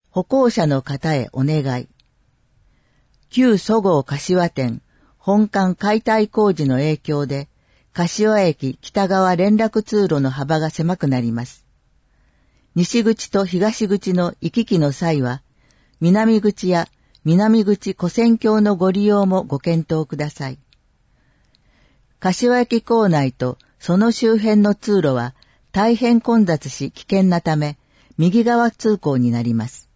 歩行者の方へお願い。旧そごう柏店本館解体工事の影響で、柏駅北側連絡通路の幅が狭くなります。西口と東口の行き来の際は、南口や南口跨線橋のご利用もご検討ください。柏駅構内とその周辺の通路は大変混雑し危険なため、右側通行になります。